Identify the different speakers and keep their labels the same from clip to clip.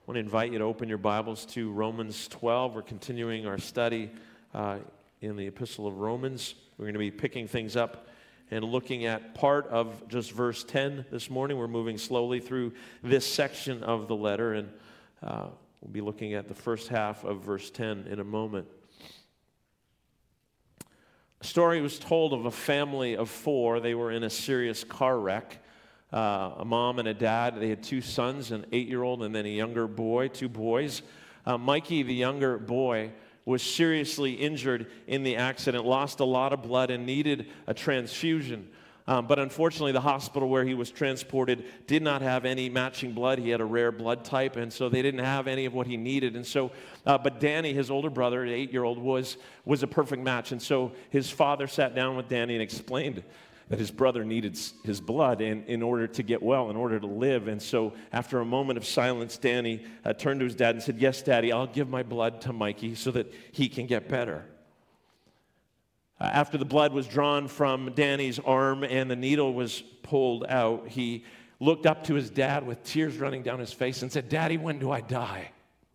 Speaker 1: want to invite you to open your Bibles to Romans 12. We're continuing our study in the Epistle of Romans. We're going to be picking things up and looking at part of just verse 10 this morning. We're moving slowly through this section of the letter, and we'll be looking at the first half of verse 10 in a moment. A story was told of a family of four. They were in a serious car wreck. A mom and a dad. They had two sons, an 8-year-old and then a younger boy, two boys. Mikey, the younger boy, was seriously injured in the accident, lost a lot of blood and needed a transfusion. But unfortunately, the hospital where he was transported did not have any matching blood. He had a rare blood type, and so they didn't have any of what he needed. And so, but Danny, his older brother, the 8-year-old, was a perfect match. And so his father sat down with Danny and explained that his brother needed his blood in order to get well, in order to live. And so after a moment of silence, Danny turned to his dad and said, "Yes, Daddy, I'll give my blood to Mikey so that he can get better." After the blood was drawn from Danny's arm and the needle was pulled out, he looked up to his dad with tears running down his face and said, "Daddy, when do I die?"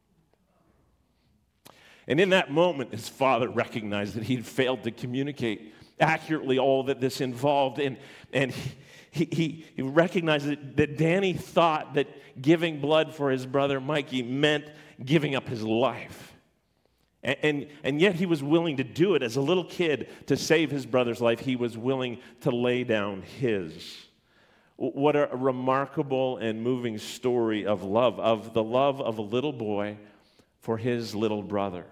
Speaker 1: And in that moment, his father recognized that he'd failed to communicate accurately all that this involved, and he recognized that Danny thought that giving blood for his brother Mikey meant giving up his life. And yet he was willing to do it as a little kid to save his brother's life. He was willing to lay down his. What a remarkable and moving story of love, of the love of a little boy for his little brother.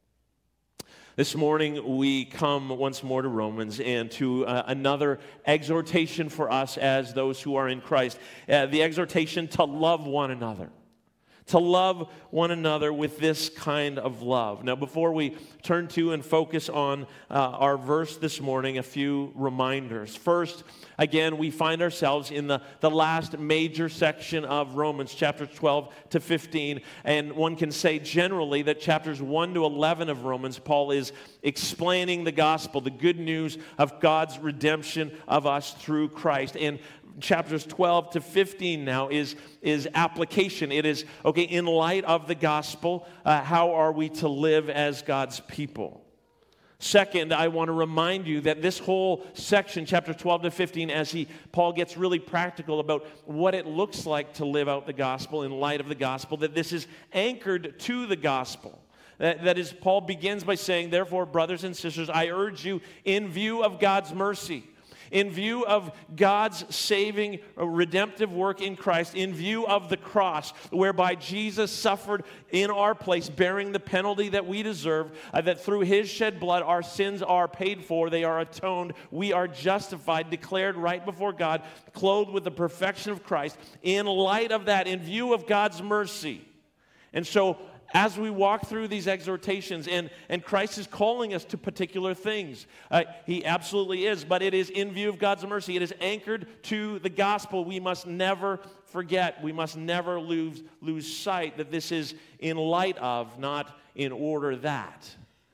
Speaker 1: This morning we come once more to Romans and to another exhortation for us as those who are in Christ. The exhortation to love one another. To love one another with this kind of love. Now, before we turn to and focus on our verse this morning, a few reminders. First, again, we find ourselves in the last major section of Romans, chapters 12 to 15. And one can say generally that chapters 1 to 11 of Romans, Paul is explaining the gospel, the good news of God's redemption of us through Christ. And chapters 12 to 15 now is application. It is, okay, in light of the gospel, how are we to live as God's people? Second, I want to remind you that this whole section, chapter 12 to 15, as Paul gets really practical about what it looks like to live out the gospel in light of the gospel, that this is anchored to the gospel. That is, Paul begins by saying, "Therefore, brothers and sisters, I urge you in view of God's mercy, in view of God's saving, redemptive work in Christ, in view of the cross, whereby Jesus suffered in our place, bearing the penalty that we deserve, that through his shed blood our sins are paid for, they are atoned, we are justified, declared right before God, clothed with the perfection of Christ." In light of that, in view of God's mercy. And so, as we walk through these exhortations, and Christ is calling us to particular things. He absolutely is, but it is in view of God's mercy. It is anchored to the gospel. We must never forget, we must never lose sight that this is in light of, not in order that.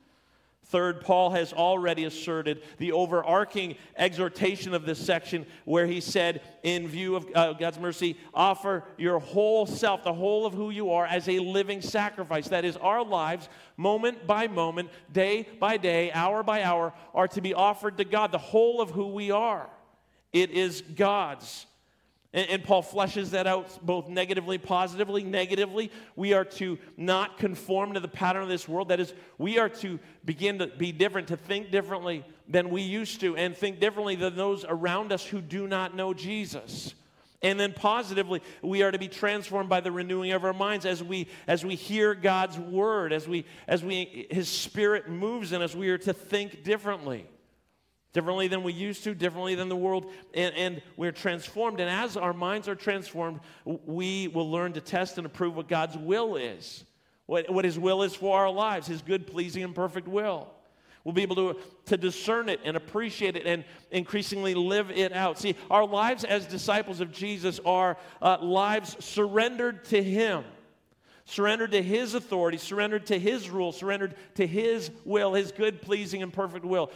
Speaker 1: Third, Paul has already asserted the overarching exhortation of this section where he said, in view of God's mercy, offer your whole self, the whole of who you are, as a living sacrifice. That is, our lives, moment by moment, day by day, hour by hour, are to be offered to God, the whole of who we are. It is God's. And Paul fleshes that out both negatively, positively. Negatively, we are to not conform to the pattern of this world. That is, we are to begin to be different, to think differently than we used to, and think differently than those around us who do not know Jesus. And then positively, we are to be transformed by the renewing of our minds as we hear God's word, as his Spirit moves in us. We are to think differently than we used to, differently than the world, and we're transformed. And as our minds are transformed, we will learn to test and approve what God's will is, what his will is for our lives, his good, pleasing, and perfect will. We'll be able to discern it and appreciate it and increasingly live it out. See, our lives as disciples of Jesus are lives surrendered to him, surrendered to his authority, surrendered to his rule, surrendered to his will, his good, pleasing, and perfect will.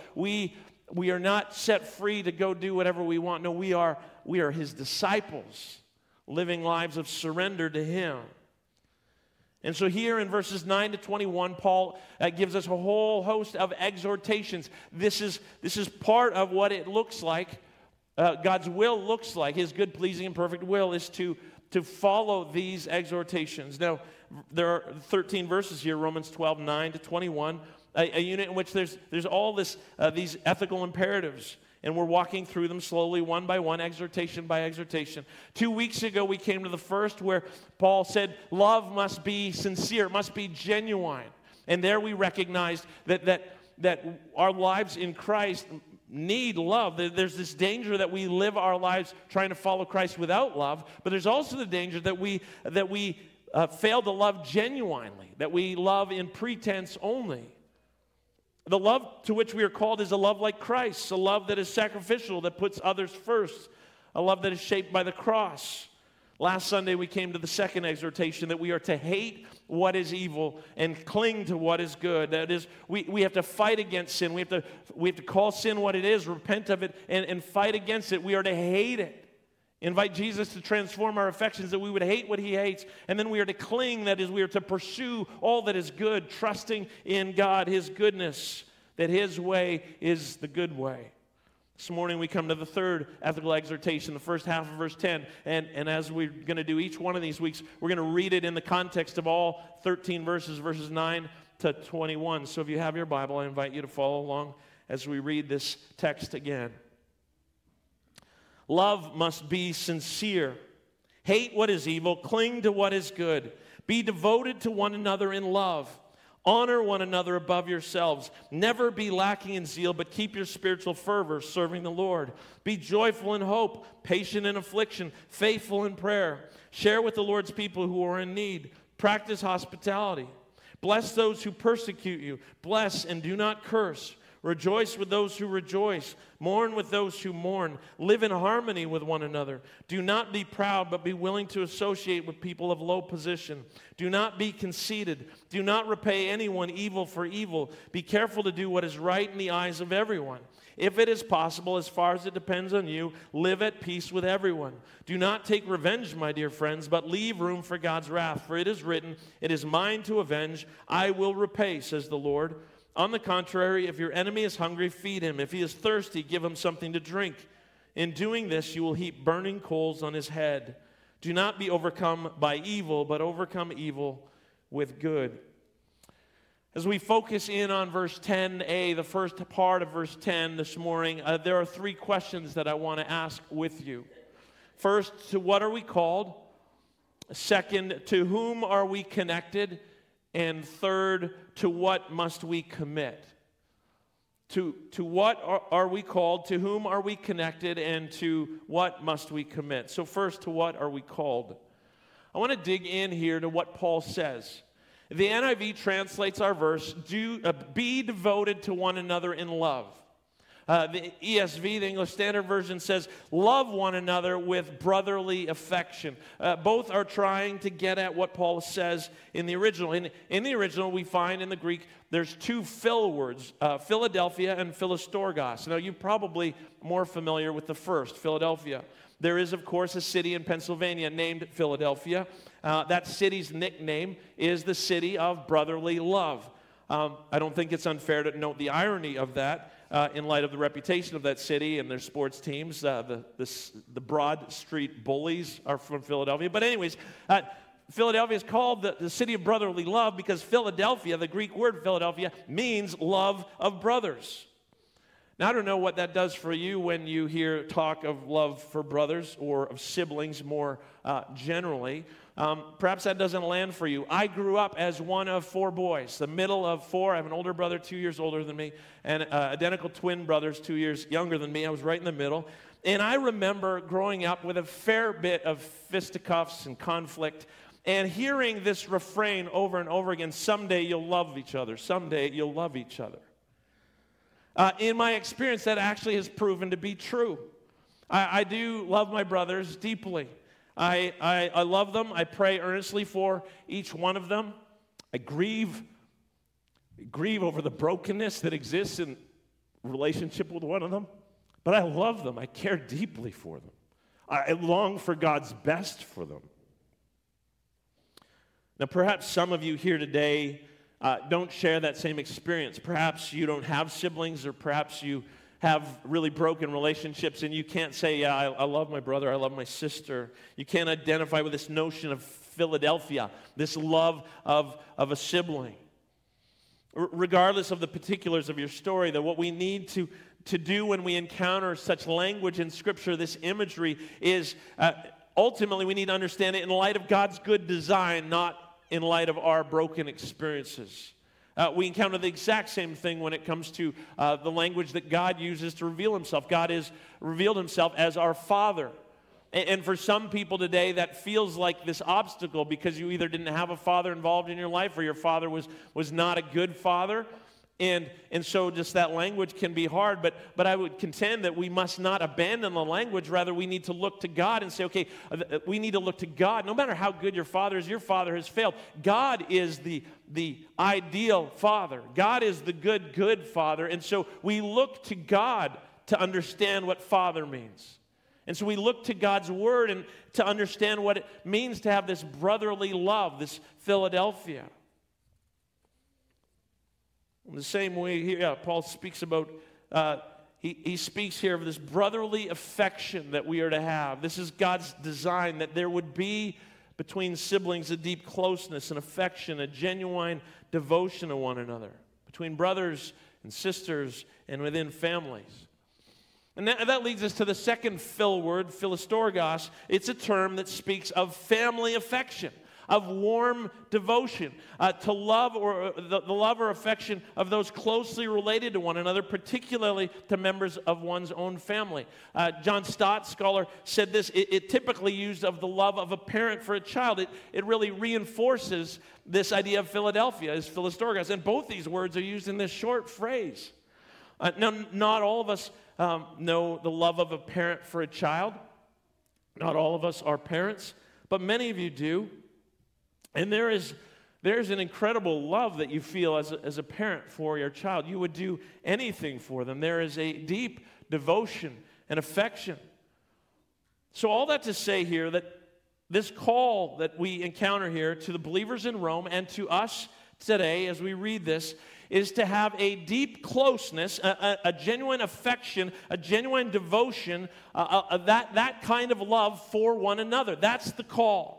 Speaker 1: We are not set free to go do whatever we want. No, we are his disciples, living lives of surrender to him. And so here in verses 9 to 21, Paul gives us a whole host of exhortations. This is part of what it looks like, God's will looks like. His good, pleasing, and perfect will is to follow these exhortations. Now, there are 13 verses here, Romans 12, 9 to 21, a unit in which there's all these ethical imperatives. And we're walking through them slowly, one by one, exhortation by exhortation. 2 weeks ago, we came to the first where Paul said, love must be sincere, it must be genuine. And there we recognized that our lives in Christ need love. There's this danger that we live our lives trying to follow Christ without love, but there's also the danger that we fail to love genuinely, that we love in pretense only. The love to which we are called is a love like Christ, a love that is sacrificial, that puts others first, a love that is shaped by the cross. Last Sunday, we came to the second exhortation that we are to hate what is evil and cling to what is good. That is, we have to fight against sin. We have to call sin what it is, repent of it, and fight against it. We are to hate it. Invite Jesus to transform our affections, that we would hate what he hates. And then we are to cling, that is, we are to pursue all that is good, trusting in God, his goodness, that his way is the good way. This morning we come to the third ethical exhortation, the first half of verse 10. And as we're going to do each one of these weeks, we're going to read it in the context of all 13 verses 9 to 21. So if you have your Bible, I invite you to follow along as we read this text again. Love must be sincere. Hate what is evil. Cling to what is good. Be devoted to one another in love. Honor one another above yourselves. Never be lacking in zeal, but keep your spiritual fervor serving the Lord. Be joyful in hope, patient in affliction, faithful in prayer. Share with the Lord's people who are in need. Practice hospitality. Bless those who persecute you. Bless and do not curse. Rejoice with those who rejoice. Mourn with those who mourn. Live in harmony with one another. Do not be proud, but be willing to associate with people of low position. Do not be conceited. Do not repay anyone evil for evil. Be careful to do what is right in the eyes of everyone. If it is possible, as far as it depends on you, live at peace with everyone. Do not take revenge, my dear friends, but leave room for God's wrath. For it is written, "It is mine to avenge. I will repay," says the Lord. On the contrary, if your enemy is hungry, feed him. If he is thirsty, give him something to drink. In doing this, you will heap burning coals on his head. Do not be overcome by evil, but overcome evil with good. As we focus in on verse 10a, the first part of verse 10 this morning, there are three questions that I want to ask with you. First, to what are we called? Second, to whom are we connected? And third, to what must we commit? To what are we called? To whom are we connected? And to what must we commit? So first, to what are we called? I want to dig in here to what Paul says. The NIV translates our verse, be devoted to one another in love. The ESV, the English Standard Version, says, love one another with brotherly affection. Both are trying to get at what Paul says in the original. In the original, we find in the Greek, there's two Phil words, Philadelphia and Philostorgos. Now, you're probably more familiar with the first, Philadelphia. There is, of course, a city in Pennsylvania named Philadelphia. That city's nickname is the city of brotherly love. I don't think it's unfair to note the irony of that. In light of the reputation of that city and their sports teams. The Broad Street Bullies are from Philadelphia. But anyways, Philadelphia is called the city of brotherly love because Philadelphia, the Greek word Philadelphia, means love of brothers. Now, I don't know what that does for you when you hear talk of love for brothers or of siblings more generally. Perhaps that doesn't land for you. I grew up as one of four boys, the middle of four. I have an older brother 2 years older than me, and identical twin brothers 2 years younger than me. I was right in the middle. And I remember growing up with a fair bit of fisticuffs and conflict and hearing this refrain over and over again, someday you'll love each other, someday you'll love each other. In my experience, that actually has proven to be true. I do love my brothers deeply. I love them. I pray earnestly for each one of them. I grieve over the brokenness that exists in relationship with one of them. But I love them. I care deeply for them. I long for God's best for them. Now, perhaps some of you here today don't share that same experience. Perhaps you don't have siblings, or perhaps you have really broken relationships and you can't say, yeah, I love my brother, I love my sister. You can't identify with this notion of Philadelphia, this love of a sibling. Regardless of the particulars of your story, that what we need to do when we encounter such language in Scripture, this imagery, is ultimately we need to understand it in light of God's good design, not in light of our broken experiences. We encounter the exact same thing when it comes to the language that God uses to reveal himself. God has revealed himself as our Father. And for some people today, that feels like this obstacle because you either didn't have a father involved in your life or your father was not a good father. And so just that language can be hard, but I would contend that we must not abandon the language. Rather, we need to look to God and say, okay, we need to look to God. No matter how good your father has failed. God is the ideal father. God is the good father. And so we look to God to understand what father means. And so we look to God's word and to understand what it means to have this brotherly love, this Philadelphia. In the same way here, Paul speaks about, he speaks here of this brotherly affection that we are to have. This is God's design, that there would be between siblings a deep closeness and affection, a genuine devotion to one another, between brothers and sisters and within families. And that leads us to the second Phil word, Philostorgos. It's a term that speaks of family affection, of warm devotion, to love or the love or affection of those closely related to one another, particularly to members of one's own family. John Stott, scholar, said this, it typically used of the love of a parent for a child. It really reinforces this idea of Philadelphia as Philostorgos. And both these words are used in this short phrase. Now, not all of us know the love of a parent for a child. Not all of us are parents, but many of you do. And there's an incredible love that you feel as a parent for your child. You would do anything for them. There is a deep devotion and affection. So all that to say here that this call that we encounter here to the believers in Rome and to us today as we read this is to have a deep closeness, a genuine affection, a genuine devotion, that kind of love for one another. That's the call.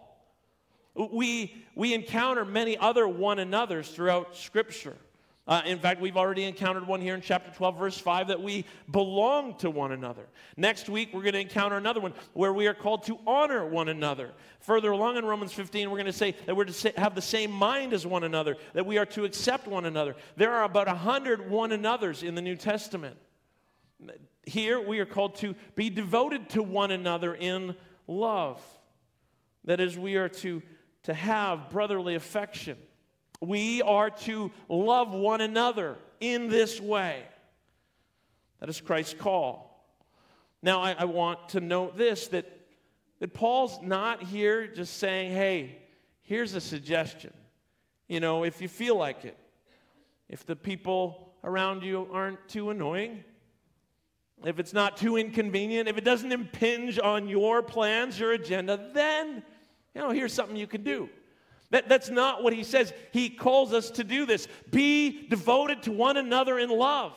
Speaker 1: We encounter many other one anothers throughout Scripture. In fact, we've already encountered one here in chapter 12, verse 5, that we belong to one another. Next week, we're going to encounter another one where we are called to honor one another. Further along in Romans 15, we're going to say that we're to have the same mind as one another, that we are to accept one another. There are about 100 one anothers in the New Testament. Here, we are called to be devoted to one another in love. That is, we are to have brotherly affection. We are to love one another in this way. That is Christ's call. Now, I want to note this, that Paul's not here just saying, hey, here's a suggestion. You know, if you feel like it, if the people around you aren't too annoying, if it's not too inconvenient, if it doesn't impinge on your plans, your agenda, then, here's something you can do. That's not what he says. He calls us to do this. Be devoted to one another in love.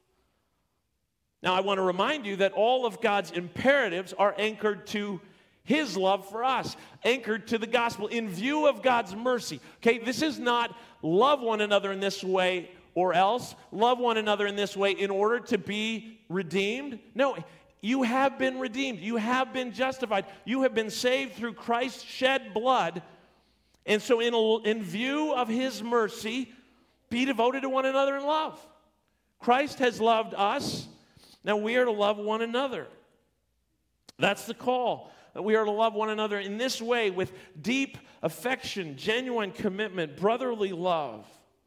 Speaker 1: Now, I want to remind you that all of God's imperatives are anchored to his love for us, anchored to the gospel in view of God's mercy. Okay, this is not love one another in this way or else. Love one another in this way in order to be redeemed. No, you have been redeemed. You have been justified. You have been saved through Christ's shed blood. And so in view of his mercy, be devoted to one another in love. Christ has loved us. Now we are to love one another. That's the call. That we are to love one another in this way with deep affection, genuine commitment, brotherly love.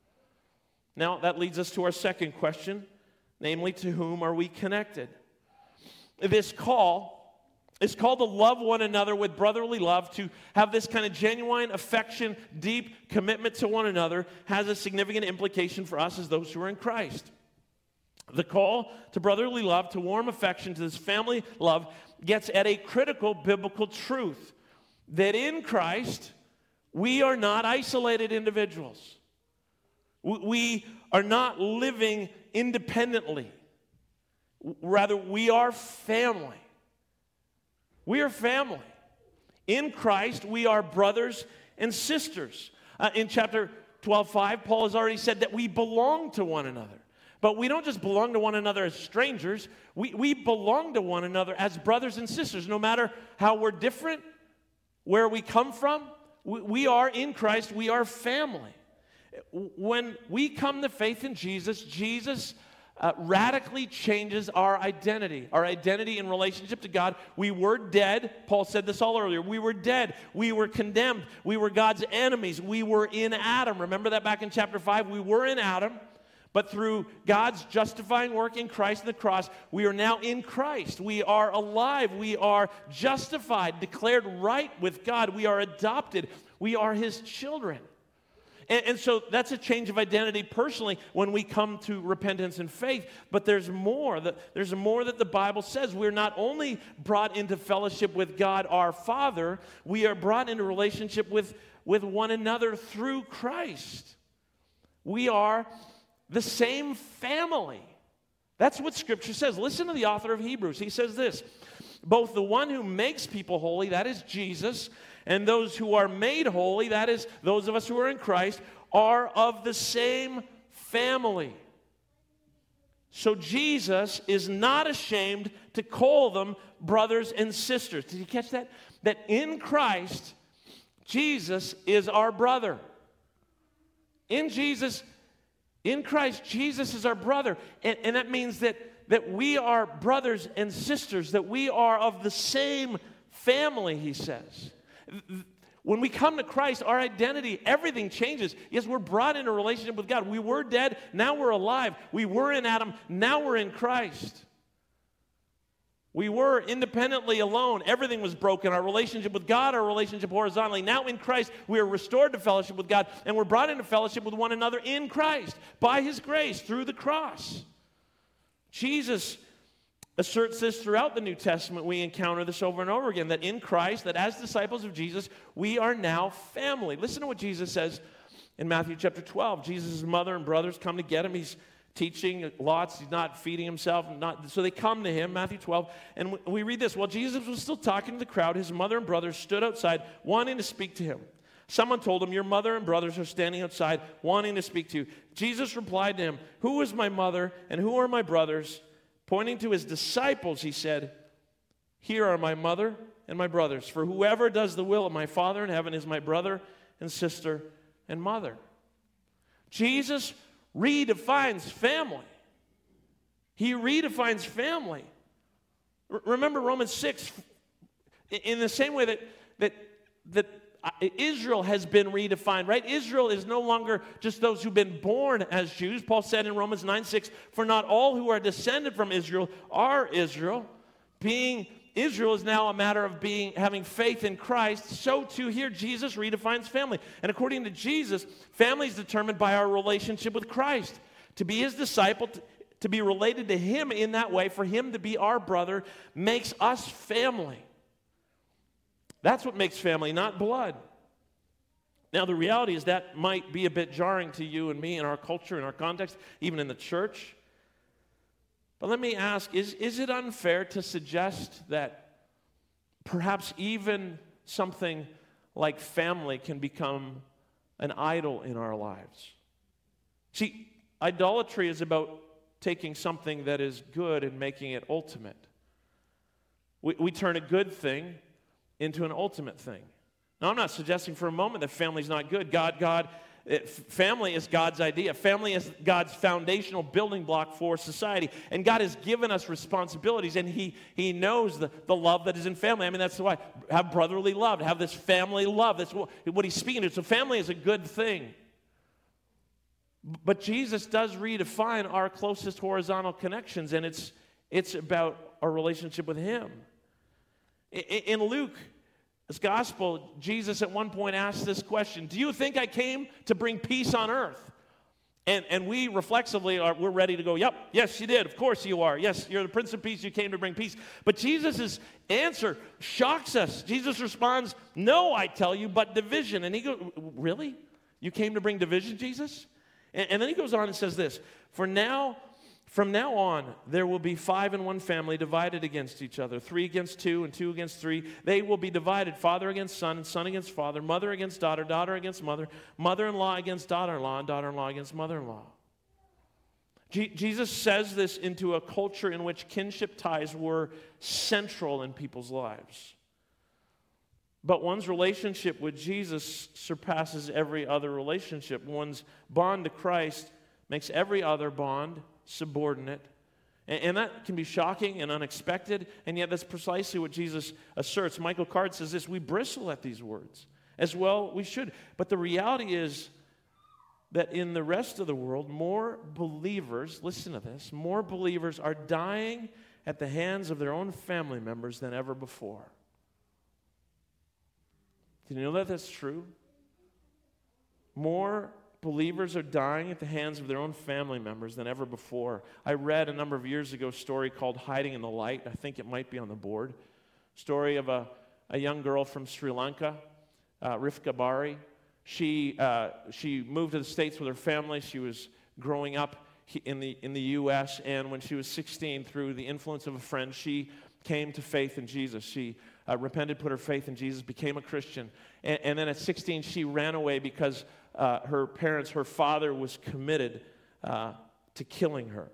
Speaker 1: Now that leads us to our second question, namely, to whom are we connected? This call is called to love one another with brotherly love, to have this kind of genuine affection, deep commitment to one another, has a significant implication for us as those who are in Christ. The call to brotherly love, to warm affection, to this family love, gets at a critical biblical truth, that in Christ, We are not isolated individuals. We are not living independently. Rather, we are family. We are family. In Christ, we are brothers and sisters. In chapter 12:5, Paul has already said that we belong to one another. But we don't just belong to one another as strangers. We belong to one another as brothers and sisters. No matter how we're different, where we come from, we are in Christ. We are family. When we come to faith in Jesus, Jesus radically changes our identity in relationship to God. We were dead. Paul said this all earlier. We were dead. We were condemned. We were God's enemies. We were in Adam. Remember that back in chapter 5? We were in Adam, but through God's justifying work in Christ and the cross, we are now in Christ. We are alive. We are justified, declared right with God. We are adopted. We are His children. And so that's a change of identity personally when we come to repentance and faith. But there's more. There's more that the Bible says. We're not only brought into fellowship with God our Father, we are brought into relationship with one another through Christ. We are the same family. That's what Scripture says. Listen to the author of Hebrews. He says this: both the one who makes people holy, that is Jesus, and those who are made holy, that is, those of us who are in Christ, are of the same family. So Jesus is not ashamed to call them brothers and sisters. Did you catch that? That in Christ, Jesus is our brother. In Christ, Jesus is our brother. And that means that we are brothers and sisters, that we are of the same family, he says. When we come to Christ, our identity, everything changes. Yes, we're brought into a relationship with God. We were dead, now we're alive. We were in Adam, now we're in Christ. We were independently alone. Everything was broken. Our relationship with God, our relationship horizontally. Now in Christ, we are restored to fellowship with God, and we're brought into fellowship with one another in Christ by His grace through the cross. Jesus asserts this throughout the New Testament. We encounter this over and over again, that in Christ, that as disciples of Jesus, we are now family. Listen to what Jesus says in Matthew chapter 12. Jesus' mother and brothers come to get him. He's teaching lots. He's not feeding himself. So they come to him, Matthew 12. And we read this. While Jesus was still talking to the crowd, his mother and brothers stood outside wanting to speak to him. Someone told him, "Your mother and brothers are standing outside wanting to speak to you." Jesus replied to him, "Who is my mother and who are my brothers?" Pointing to his disciples, he said, "Here are my mother and my brothers. For whoever does the will of my Father in heaven is my brother and sister and mother." Jesus redefines family. He redefines family. Remember Romans 6, in the same way that Israel has been redefined, right? Israel is no longer just those who've been born as Jews. Paul said in Romans 9:6, "For not all who are descended from Israel are Israel." Being Israel is now a matter of having faith in Christ. So too here, Jesus redefines family. And according to Jesus, family is determined by our relationship with Christ. To be His disciple, to be related to Him in that way, for Him to be our brother, makes us family. That's what makes family, not blood. Now, the reality is that might be a bit jarring to you and me in our culture, in our context, even in the church. But let me ask, is it unfair to suggest that perhaps even something like family can become an idol in our lives? See, idolatry is about taking something that is good and making it ultimate. We turn a good thing into an ultimate thing. Now, I'm not suggesting for a moment that family's not good. Family is God's idea. Family is God's foundational building block for society. And God has given us responsibilities, and He knows the love that is in family. I mean, that's why. Have brotherly love. Have this family love. That's what He's speaking to. So family is a good thing. But Jesus does redefine our closest horizontal connections, and it's about our relationship with Him. In Luke's gospel, Jesus at one point asked this question: "Do you think I came to bring peace on earth? And we reflexively we're ready to go, yep, yes, you did. Of course you are. Yes, you're the Prince of Peace. You came to bring peace. But Jesus' answer shocks us. Jesus responds, no, I tell you, but division. And he goes, really? You came to bring division, Jesus? And then he goes on and says this, from now on, there will be 5 in one family divided against each other, 3 against 2 and 2 against 3. They will be divided, father against son and son against father, mother against daughter, daughter against mother, mother-in-law against daughter-in-law, and daughter-in-law against mother-in-law. Jesus says this into a culture in which kinship ties were central in people's lives. But one's relationship with Jesus surpasses every other relationship. One's bond to Christ makes every other bond subordinate. And that can be shocking and unexpected, and yet that's precisely what Jesus asserts. Michael Card says this, we bristle at these words. As well, we should. But the reality is that in the rest of the world, more believers, listen to this, more believers are dying at the hands of their own family members than ever before. Did you know that that's true? More believers are dying at the hands of their own family members than ever before. I read a number of years ago a story called Hiding in the Light. I think it might be on the board. Story of a young girl from Sri Lanka, Rifka Bari. She moved to the States with her family. She was growing up in the U.S., and when she was 16, through the influence of a friend, she came to faith in Jesus. She repented, put her faith in Jesus, became a Christian. And then at 16, she ran away because her father was committed to killing her.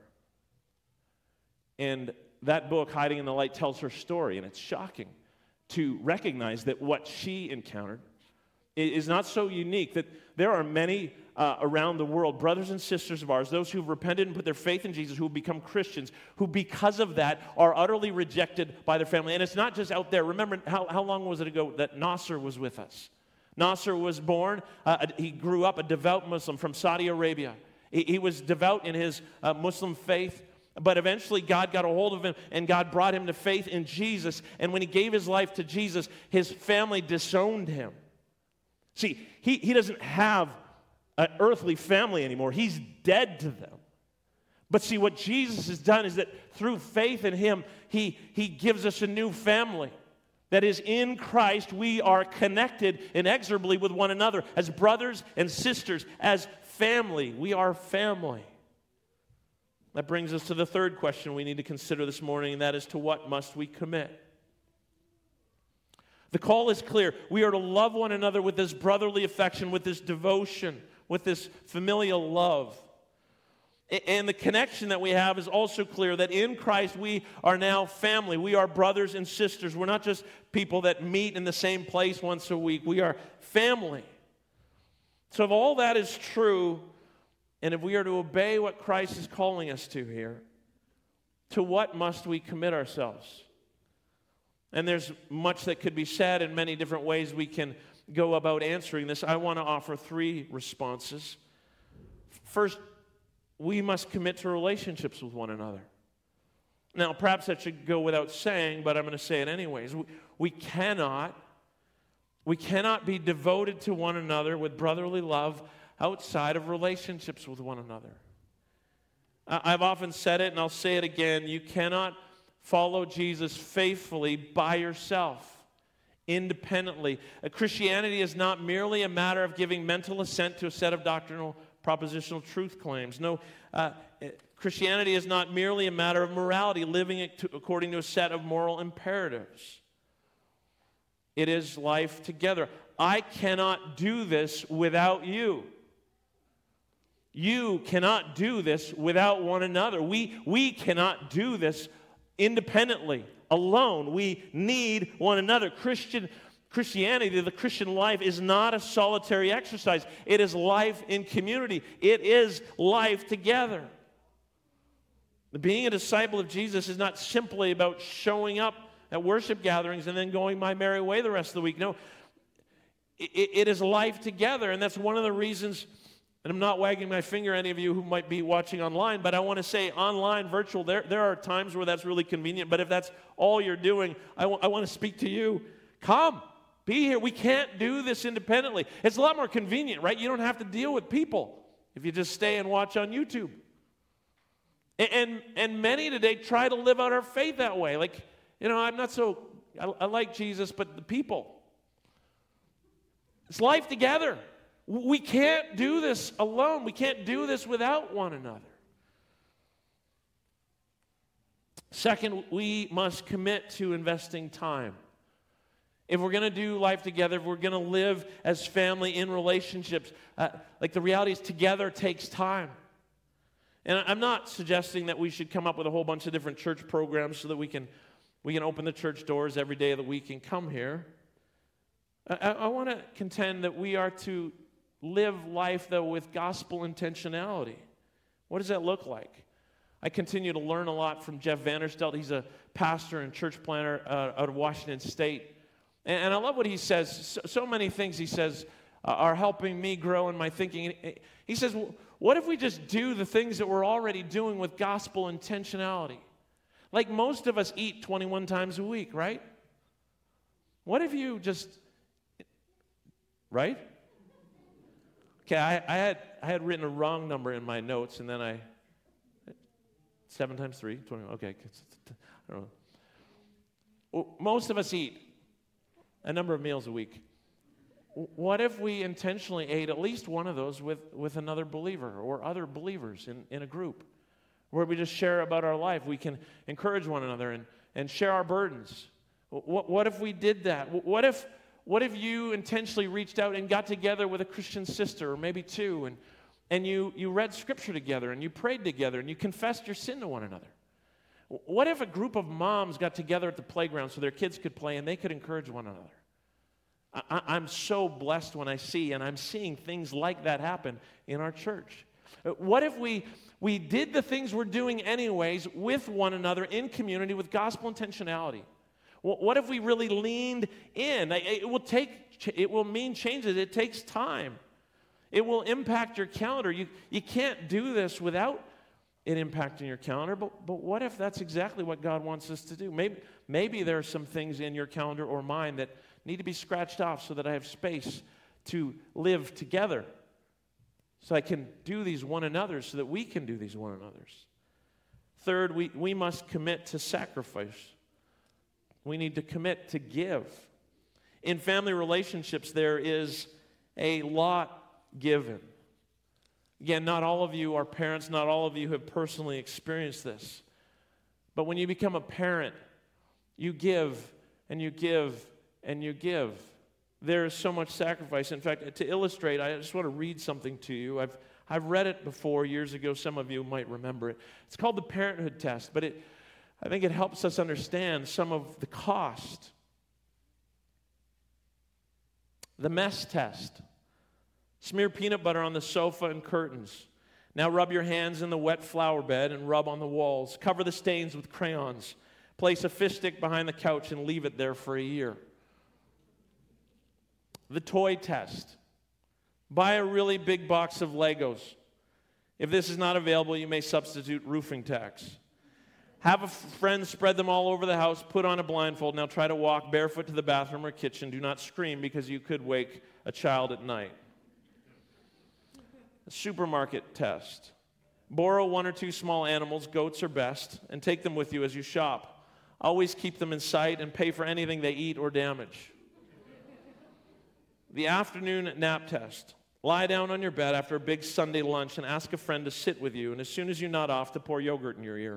Speaker 1: And that book, Hiding in the Light, tells her story, and it's shocking to recognize that what she encountered is not so unique, that there are many around the world, brothers and sisters of ours, those who've repented and put their faith in Jesus, who have become Christians, who because of that are utterly rejected by their family. And it's not just out there. Remember, how long was it ago that Nasser was with us? Nasser was born, he grew up a devout Muslim from Saudi Arabia. He was devout in his Muslim faith, but eventually God got a hold of him, and God brought him to faith in Jesus. And when he gave his life to Jesus, his family disowned him. See, he doesn't have an earthly family anymore. He's dead to them. But see, what Jesus has done is that through faith in him, he gives us a new family. That is, in Christ, we are connected inexorably with one another as brothers and sisters, as family. We are family. That brings us to the third question we need to consider this morning, and that is, to what must we commit? The call is clear. We are to love one another with this brotherly affection, with this devotion, with this familial love. And the connection that we have is also clear, that in Christ we are now family. We are brothers and sisters. We're not just people that meet in the same place once a week. We are family. So if all that is true, and if we are to obey what Christ is calling us to here, to what must we commit ourselves? And there's much that could be said in many different ways we can go about answering this. I want to offer 3 responses. First, we must commit to relationships with one another. Now, perhaps that should go without saying, but I'm going to say it anyways. We cannot be devoted to one another with brotherly love outside of relationships with one another. I've often said it, and I'll say it again. You cannot follow Jesus faithfully by yourself, independently. Christianity is not merely a matter of giving mental assent to a set of doctrinal propositional truth claims. No, Christianity is not merely a matter of morality, living according to a set of moral imperatives. It is life together. I cannot do this without you. You cannot do this without one another. We cannot do this independently, alone. We need one another. Christianity, the Christian life, is not a solitary exercise. It is life in community. It is life together. Being a disciple of Jesus is not simply about showing up at worship gatherings and then going my merry way the rest of the week. No, it is life together, and that's one of the reasons. And I'm not wagging my finger at any of you who might be watching online, but I want to say online, virtual, there are times where that's really convenient. But if that's all you're doing, I want to speak to you. Come, be here. We can't do this independently. It's a lot more convenient, right? You don't have to deal with people. if you just stay and watch on YouTube. And many today try to live out our faith that way. Like, I'm not so, I like Jesus, but the people. It's life together. We can't do this alone. We can't do this without one another. Second, we must commit to investing time. If we're going to do life together, if we're going to live as family in relationships, like the reality is together takes time. And I'm not suggesting that we should come up with a whole bunch of different church programs so that we can open the church doors every day of the week and come here. I want to contend that we are to live life, though, with gospel intentionality. What does that look like? I continue to learn a lot from Jeff Vanderstelt. He's a pastor and church planner out of Washington State. And I love what he says. So many things he says are helping me grow in my thinking. He says, what if we just do the things that we're already doing with gospel intentionality? Like most of us eat 21 times a week, right? What if you just, right? Okay, I had written a wrong number in my notes, and then 7 times 3, 21, okay. I don't know. Well, most of us eat a number of meals a week. What if we intentionally ate at least one of those with another believer or other believers in a group where we just share about our life? We can encourage one another and share our burdens. What if we did that? What if you intentionally reached out and got together with a Christian sister or maybe two and you read Scripture together and you prayed together and you confessed your sin to one another? What if a group of moms got together at the playground so their kids could play and they could encourage one another? I'm so blessed when I see, and I'm seeing things like that happen in our church. What if we did the things we're doing anyways with one another in community with gospel intentionality? What if we really leaned in? It will mean changes. It takes time. It will impact your calendar. You can't do this without it impacting your calendar, but what if that's exactly what God wants us to do? Maybe there are some things in your calendar or mine that need to be scratched off so that I have space to live together, so I can do these one another's, so that we can do these one another's. Third, we must commit to sacrifice. We need to commit to give. In family relationships, there is a lot given. Again, not all of you are parents, not all of you have personally experienced this. But when you become a parent, you give and you give and you give. There is so much sacrifice. In fact, to illustrate, I just want to read something to you. I've read it before years ago. Some of you might remember it. It's called the Parenthood Test, but I think it helps us understand some of the cost. The mess test. Smear peanut butter on the sofa and curtains. Now rub your hands in the wet flower bed and rub on the walls. Cover the stains with crayons. Place a fish stick behind the couch and leave it there for a year. The toy test. Buy a really big box of Legos. If this is not available, you may substitute roofing tax. Have a friend spread them all over the house, put on a blindfold. Now try to walk barefoot to the bathroom or kitchen. Do not scream because you could wake a child at night. A supermarket test. Borrow 1 or 2 small animals, goats are best, and take them with you as you shop. Always keep them in sight and pay for anything they eat or damage. The afternoon nap test. Lie down on your bed after a big Sunday lunch and ask a friend to sit with you, and as soon as you nod off, to pour yogurt in your ear.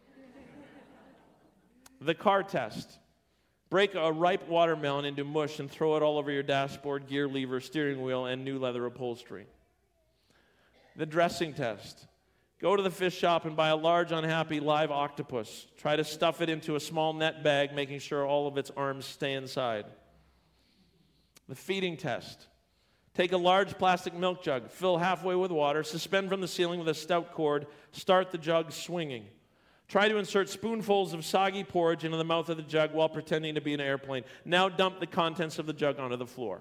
Speaker 1: The car test. Break a ripe watermelon into mush and throw it all over your dashboard, gear lever, steering wheel, and new leather upholstery. The dressing test. Go to the fish shop and buy a large, unhappy live octopus. Try to stuff it into a small net bag, making sure all of its arms stay inside. The feeding test. Take a large plastic milk jug, fill halfway with water, suspend from the ceiling with a stout cord, start the jug swinging. Try to insert spoonfuls of soggy porridge into the mouth of the jug while pretending to be an airplane. Now dump the contents of the jug onto the floor.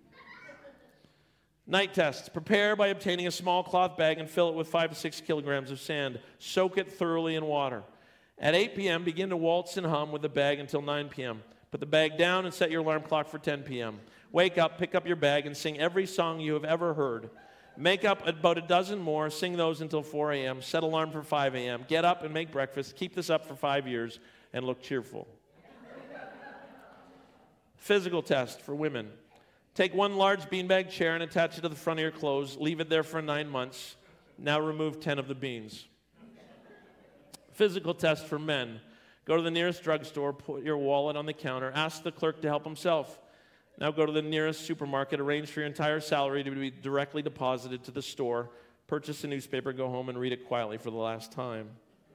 Speaker 1: Night test. Prepare by obtaining a small cloth bag and fill it with 5 to 6 kilograms of sand. Soak it thoroughly in water. At 8 p.m., begin to waltz and hum with the bag until 9 p.m. Put the bag down and set your alarm clock for 10 p.m. Wake up, pick up your bag, and sing every song you have ever heard. Make up about a dozen more, sing those until 4 a.m., set alarm for 5 a.m., get up and make breakfast, keep this up for 5 years, and look cheerful. Physical test for women. Take one large beanbag chair and attach it to the front of your clothes. Leave it there for 9 months. Now remove 10 of the beans. Physical test for men. Go to the nearest drugstore, put your wallet on the counter, ask the clerk to help himself. Now go to the nearest supermarket, arrange for your entire salary to be directly deposited to the store, purchase a newspaper, go home and read it quietly for the last time.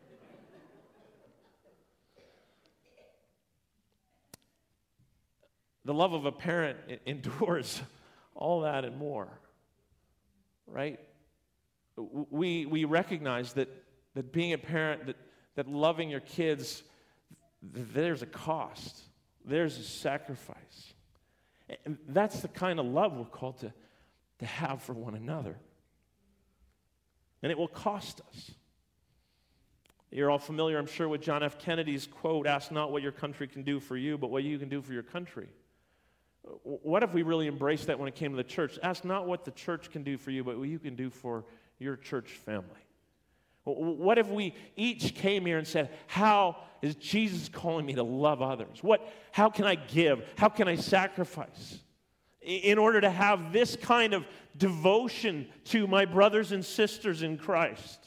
Speaker 1: The love of a parent endures all that and more, right? We recognize that being a parent, that loving your kids, there's a cost. There's a sacrifice. And that's the kind of love we're called to have for one another. And it will cost us. You're all familiar, I'm sure, with John F. Kennedy's quote, "Ask not what your country can do for you, but what you can do for your country." What if we really embraced that when it came to the church? Ask not what the church can do for you, but what you can do for your church family. What if we each came here and said, how is Jesus calling me to love others? How can I give? How can I sacrifice in order to have this kind of devotion to my brothers and sisters in Christ?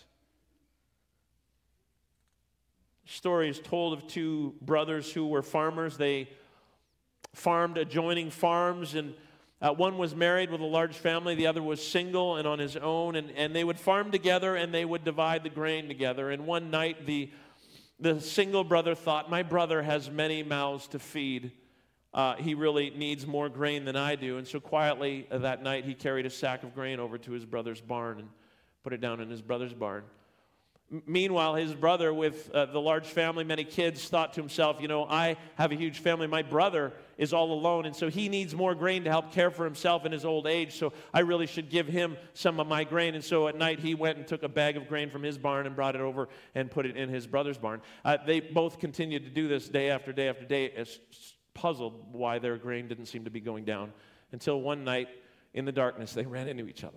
Speaker 1: The story is told of two brothers who were farmers. They farmed adjoining farms, and one was married with a large family, the other was single and on his own, and they would farm together and they would divide the grain together. And one night the single brother thought, my brother has many mouths to feed. He really needs more grain than I do. And so quietly that night he carried a sack of grain over to his brother's barn and put it down in his brother's barn. Meanwhile, his brother with the large family, many kids, thought to himself, I have a huge family. My brother is all alone, and so he needs more grain to help care for himself in his old age, so I really should give him some of my grain. And so at night, he went and took a bag of grain from his barn and brought it over and put it in his brother's barn. They both continued to do this day after day after day, as puzzled why their grain didn't seem to be going down, until one night in the darkness, they ran into each other.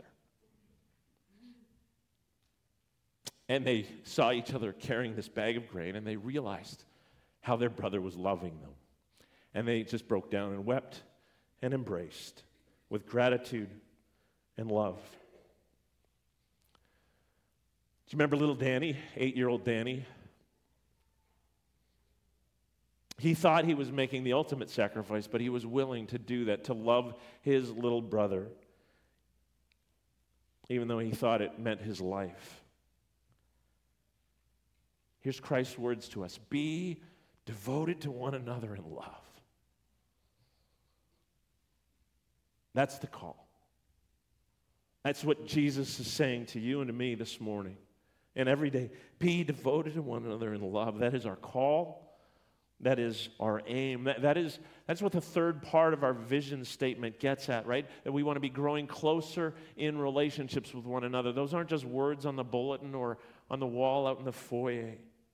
Speaker 1: And they saw each other carrying this bag of grain, and they realized how their brother was loving them. And they just broke down and wept and embraced with gratitude and love. Do you remember little Danny, 8-year-old Danny? He thought he was making the ultimate sacrifice, but he was willing to do that, to love his little brother, even though he thought it meant his life. Here's Christ's words to us. Be devoted to one another in love. That's the call. That's what Jesus is saying to you and to me this morning and every day. Be devoted to one another in love. That is our call. That is our aim. That's what the third part of our vision statement gets at, right? That we want to be growing closer in relationships with one another. Those aren't just words on the bulletin or on the wall out in the foyer.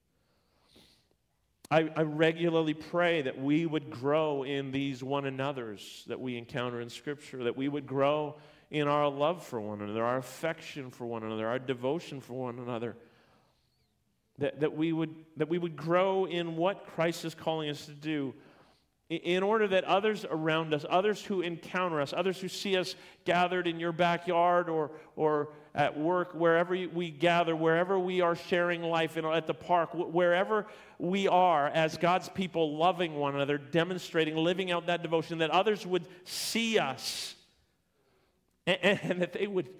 Speaker 1: I regularly pray that we would grow in these one another's that we encounter in Scripture, that we would grow in our love for one another, our affection for one another, our devotion for one another, that we would grow in what Christ is calling us to do, in order that others around us, others who encounter us, others who see us gathered in your backyard or at work, wherever we gather, wherever we are sharing life, at the park, wherever we are as God's people loving one another, demonstrating, living out that devotion, that others would see us and that they would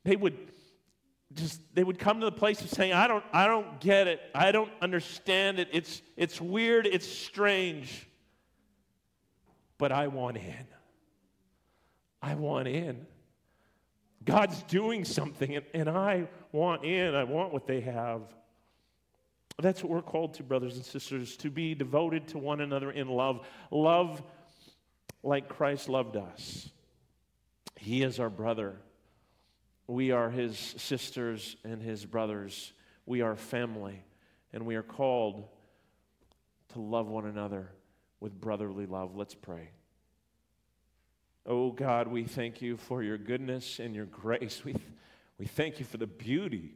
Speaker 1: come to the place of saying, I don't get it. I don't understand it. It's weird. It's strange. But I want in. I want in. God's doing something, and I want in. I want what they have. That's what we're called to, brothers and sisters, to be devoted to one another in love. Love like Christ loved us. He is our brother. We are his sisters and his brothers. We are family, and we are called to love one another with brotherly love. Let's pray. Oh God, we thank you for your goodness and your grace. We thank you for the beauty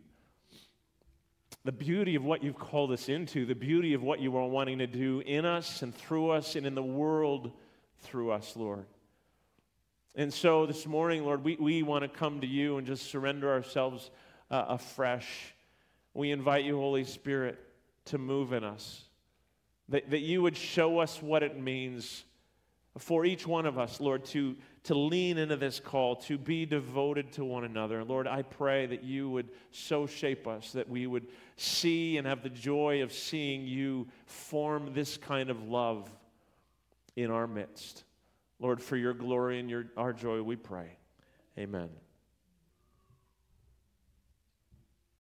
Speaker 1: of what you've called us into, the beauty of what you are wanting to do in us and through us and in the world through us, Lord. And so this morning, Lord, we want to come to you and just surrender ourselves afresh. We invite you, Holy Spirit, to move in us, that you would show us what it means for each one of us, Lord, to lean into this call, to be devoted to one another. And Lord, I pray that you would so shape us that we would see and have the joy of seeing you form this kind of love in our midst. Lord, for your glory and our joy, we pray. Amen.